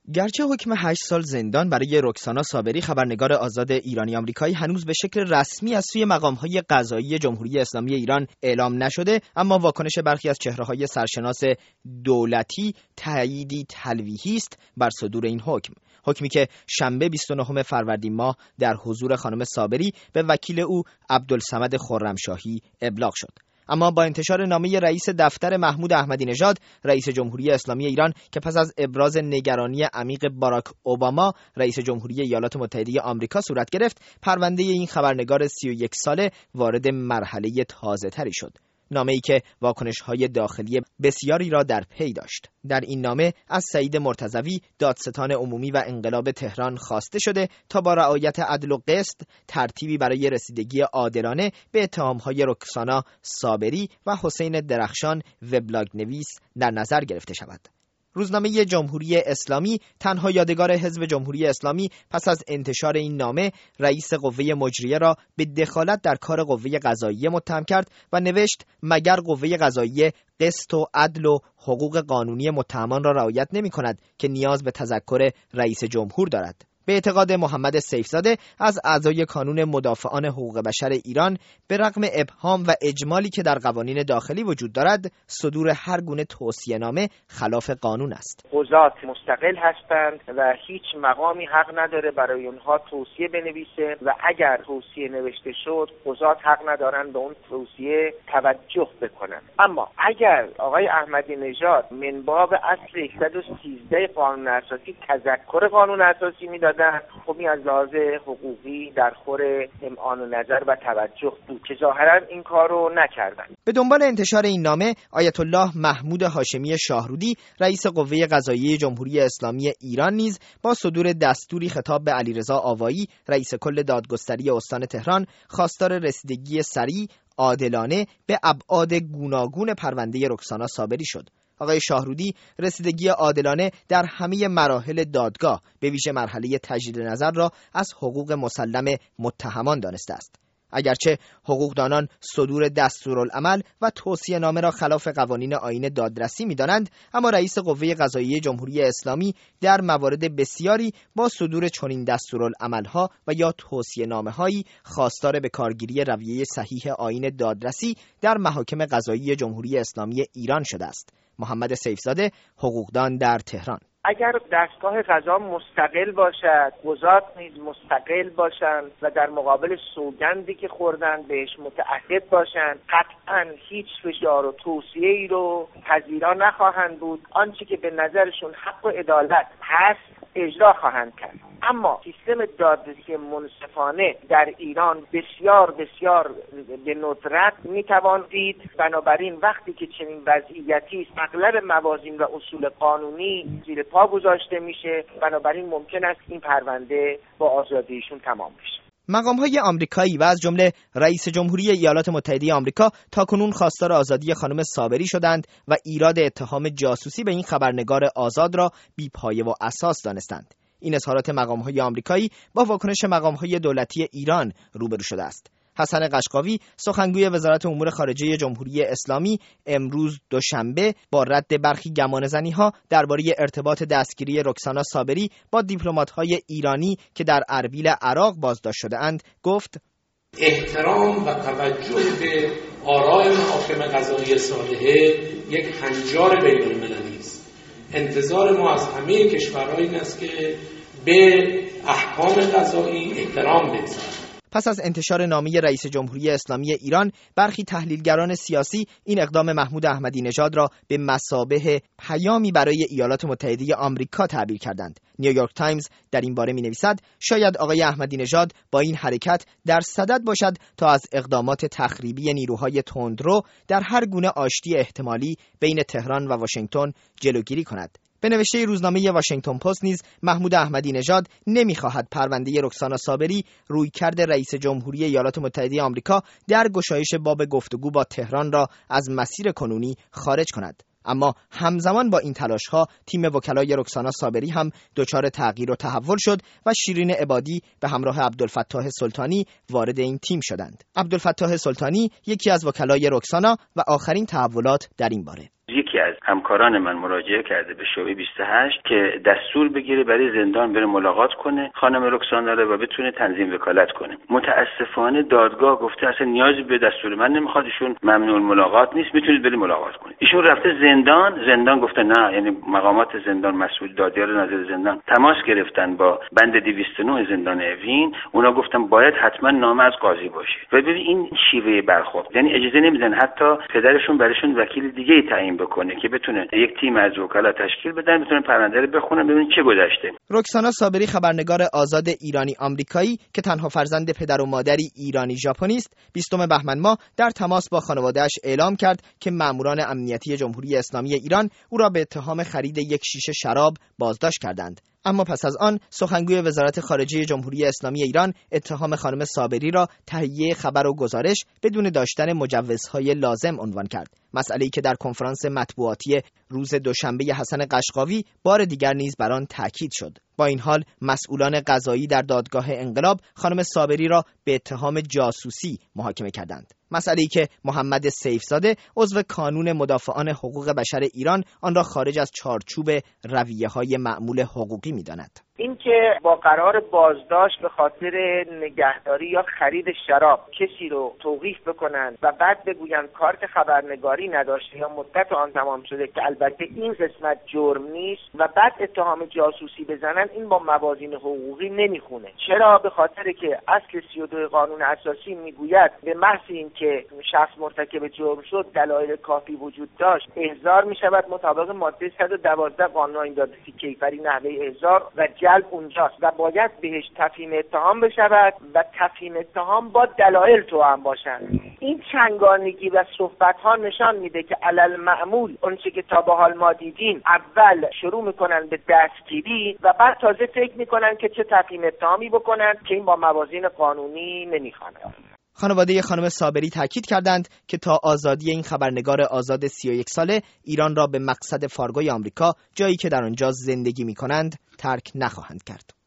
گرچه حکم 8 سال زندان برای رکسانا صابری خبرنگار آزاد ایرانی آمریکایی هنوز به شکل رسمی از سوی مقام‌های قضایی جمهوری اسلامی ایران اعلام نشده، اما واکنش برخی از چهره‌های سرشناس دولتی تأییدی تلویحی است بر صدور این حکم. حکمی که شنبه 29 فروردین ماه در حضور خانم صابری به وکیل او عبدالصمد خرمشاهی ابلاغ شد. اما با انتشار نامه رئیس دفتر محمود احمدی نژاد رئیس جمهوری اسلامی ایران که پس از ابراز نگرانی عمیق باراک اوباما رئیس جمهوری ایالات متحده آمریکا صورت گرفت، پرونده این خبرنگار 31 ساله وارد مرحله تازه‌تری شد. نامه‌ای که واکنش‌های داخلی بسیاری را در پی داشت. در این نامه از سعید مرتضوی دادستان عمومی و انقلاب تهران خواسته شده تا با رعایت عدل و قسط ترتیبی برای رسیدگی عادلانه به اتهام‌های رکسانا صابری و حسین درخشان وبلاگ نویس در نظر گرفته شود. روزنامه جمهوری اسلامی تنها یادگار حزب جمهوری اسلامی پس از انتشار این نامه رئیس قوه مجریه را به دخالت در کار قوه قضاییه متهم کرد و نوشت مگر قوه قضاییه قسط و عدل و حقوق قانونی متهمان را رعایت نمی کند که نیاز به تذکر رئیس جمهور دارد. به اعتقاد محمد سیفزاده از اعضای کانون مدافعان حقوق بشر ایران، به رغم ابهام و اجمالی که در قوانین داخلی وجود دارد، صدور هر گونه توصیه‌نامه خلاف قانون است. قضات مستقل هستند و هیچ مقامی حق نداره برای اونها توصیه بنویسه و اگر توصیه نوشته شد قضات حق ندارن به اون توصیه توجه بکنن. اما اگر آقای احمدی نژاد من باب اصل 113 قانون اساسی تذکر قانون اساسی میداد، خب این از لحاظ حقوقی در خور امعان و نظر و توجه بود که ظاهرا این کار رو نکردن. به دنبال انتشار این نامه آیت الله محمود هاشمی شاهرودی رئیس قوه قضاییه جمهوری اسلامی ایران نیز با صدور دستوری خطاب به علیرضا آوایی رئیس کل دادگستری استان تهران خواستار رسیدگی سریع عادلانه به ابعاد گوناگون پرونده رکسانا صابری شد. آقای شاهرودی رسیدگی عادلانه در همه مراحل دادگاه به ویژه مرحله تجدید نظر را از حقوق مسلم متهمان دانسته است. اگرچه حقوقدانان صدور دستورالعمل و توصیه نامه را خلاف قوانین آیین دادرسی می‌دانند، اما رئیس قوه قضاییه جمهوری اسلامی در موارد بسیاری با صدور چنین دستورالعمل‌ها و یا توصیه نامه‌هایی خواستار به کارگیری رویه صحیح آیین دادرسی در محاکم قضایی جمهوری اسلامی ایران شده است. محمد سیفزاده، حقوقدان در تهران: اگر دستگاه قضا مستقل باشد، قضات نیز مستقل باشند و در مقابل سوگندی که خوردن بهش متعهد باشند، قطعاً هیچ فشار و توصیه‌ای رو پذیرا نخواهند بود. آنچه که به نظرشون حق و عدالت هست اجرا خواهند کرد. اما سیستم دادرسی منصفانه در ایران بسیار بسیار به ندرت میتوان دید. بنابراین وقتی که چنین وضعیتی است، اغلب موازین و اصول قانونی زیر پا گذاشته میشه. بنابراین ممکن است این پرونده با آزادیشون تمام بشه. مقام‌های آمریکایی و از جمله رئیس جمهوری ایالات متحده آمریکا تاکنون خواستار آزادی خانم صابری شدند و ایراد اتهام جاسوسی به این خبرنگار آزاد را بی‌پایه و اساس دانستند. این اظهارات مقام‌های آمریکایی با واکنش مقام‌های دولتی ایران روبرو شده است. حسن قشقاوی سخنگوی وزارت امور خارجه جمهوری اسلامی امروز دوشنبه با رد برخی گمانه‌زنی‌ها درباره ارتباط دستگیری رکسانا صابری با دیپلمات‌های ایرانی که در اربیل عراق بازداشت شده‌اند گفت: احترام و توجه به آراء محاکم قضایی صالحه یک هنجار بین‌المللی است. انتظار ما از همه کشورها این است که به احکام قضایی احترام بگذارند. پس از انتشار نامه رئیس جمهوری اسلامی ایران، برخی تحلیلگران سیاسی این اقدام محمود احمدی نژاد را به مثابه پیامی برای ایالات متحده آمریکا تعبیر کردند. نیویورک تایمز در این باره می‌نویسد شاید آقای احمدی نژاد با این حرکت در صدد باشد تا از اقدامات تخریبی نیروهای تندرو در هر گونه آشتی احتمالی بین تهران و واشنگتن جلوگیری کند. به نوشته روزنامه واشنگتن پست نیز محمود احمدی نژاد نمی‌خواهد پرونده رکسانا صابری رویکرد رئیس جمهوری ایالات متحده آمریکا در گشایش باب گفتگو با تهران را از مسیر کنونی خارج کند. اما همزمان با این تلاش‌ها تیم وکلای رکسانا صابری هم دچار تغییر و تحول شد و شیرین عبادی به همراه عبدالفتاح سلطانی وارد این تیم شدند. عبدالفتاح سلطانی یکی از وکلای رکسانا و آخرین تحولات در این باره: یکی از همکاران من مراجعه کرده به شعبه 28 که دستور بگیره برای زندان بره ملاقات کنه خانم رکسانا رو و بتونه تنظیم وکالت کنه. متاسفانه دادگاه گفته اصلا نیازی به دستور من نمیخواد، ایشون ممنوع ملاقات نیست، میتونید برید ملاقات کنید. ایشون رفته زندان گفته نه، یعنی مقامات زندان مسئول دادیار نظر زندان تماس گرفتن با بند 209 زندان اوین، اونا گفتن باید حتما نامه از قاضی باشه. و ببین این شیوه برخورد، یعنی اجازه نمیدن حتی پدرشون براشون وکیل دیگه تعیین بکنه که بتونه یک تیم از وکلا تشکیل بدن، بتونن پرونده رو بخونن ببینن چه گذشته. رکسانا صابری خبرنگار آزاد ایرانی آمریکایی که تنها فرزند پدر و مادری ایرانی ژاپنی است، 20 بهمن ماه در تماس با خانواده‌اش اعلام کرد که ماموران امنیتی جمهوری اسلامی ایران او را به اتهام خرید یک شیشه شراب بازداشت کردند. اما پس از آن سخنگوی وزارت خارجه جمهوری اسلامی ایران اتهام خانم صابری را تهیه خبر و گزارش بدون داشتن مجوزهای لازم عنوان کرد. مسئله‌ای که در کنفرانس مطبوعاتی روز دوشنبه حسن قشقاوی بار دیگر نیز بر آن تاکید شد. با این حال مسئولان قضایی در دادگاه انقلاب خانم صابری را به اتهام جاسوسی محاکمه کردند. مسئله‌ای که محمد سیفزاده عضو کانون مدافعان حقوق بشر ایران آن را خارج از چارچوب رویه‌های معمول حقوقی می‌داند. این که با قرار بازداشت به خاطر نگهداری یا خرید شراب کسی رو توقیف بکنن و بعد بگوین کارت خبرنگاری نداشته یا مدت آن تمام شده، که البته این قسمت جرم نیست، و بعد اتهام جاسوسی بزنن، این با موازین حقوقی نمیخونه. چرا؟ به خاطر که اصل 32 قانون اساسی میگوید به محض این که شخص مرتکب جرم شد دلایل کافی وجود داشت احضار میشود مطابق ماده 112 قانون آیین کیفری نحوه احضار و جلب اونجاست و باید بهش تفهیم اتهام بشود و تفهیم اتهام با دلایل توأم باشند. این چنگانگی و صحبت ها نشان میده که علل معمول اونچه که تا به حال ما دیدیم، اول شروع میکنن به دستگیری و بعد تازه فکر میکنن که چه تفهیم اتهامی بکنن که این با موازین قانونی نمیخوانه. خانواده خانم صابری تاکید کردند که تا آزادی این خبرنگار آزاد 31 ساله ایران را به مقصد فارگوی آمریکا، جایی که در آنجا زندگی می‌کنند، ترک نخواهند کرد.